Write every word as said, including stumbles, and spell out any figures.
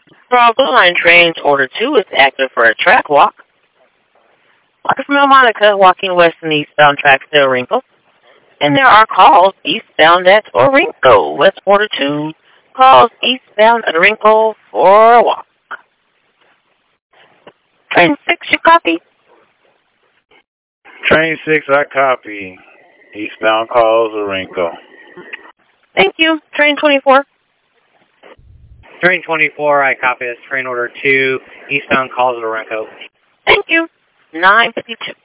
From Blue Line trains, Order two is active for a track walk. Walker from Monica walking west and eastbound tracks to Orinco. And there are calls eastbound at Orinco. West Order two calls eastbound at Orinco for a walk. Train six, you copy? Train six, I copy. Eastbound calls Orinco. Thank you. Train twenty-four. Train twenty-four, I copy this. Train order two, eastbound calls Orinco. Thank you. nine fifty-two.